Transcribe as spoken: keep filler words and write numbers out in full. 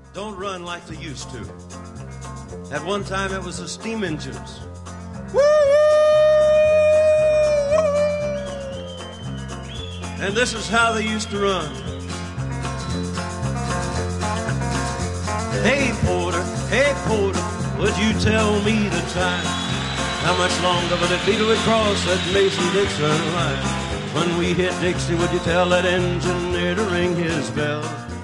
don't run like they used to. At one time, it was the steam engines. Woo! And this is how they used to run. Hey, porter, hey, porter, would you tell me the time? How much longer would it be till we cross that Mason-Dixon line? When we hit Dixie, would you tell that engineer to ring his bell?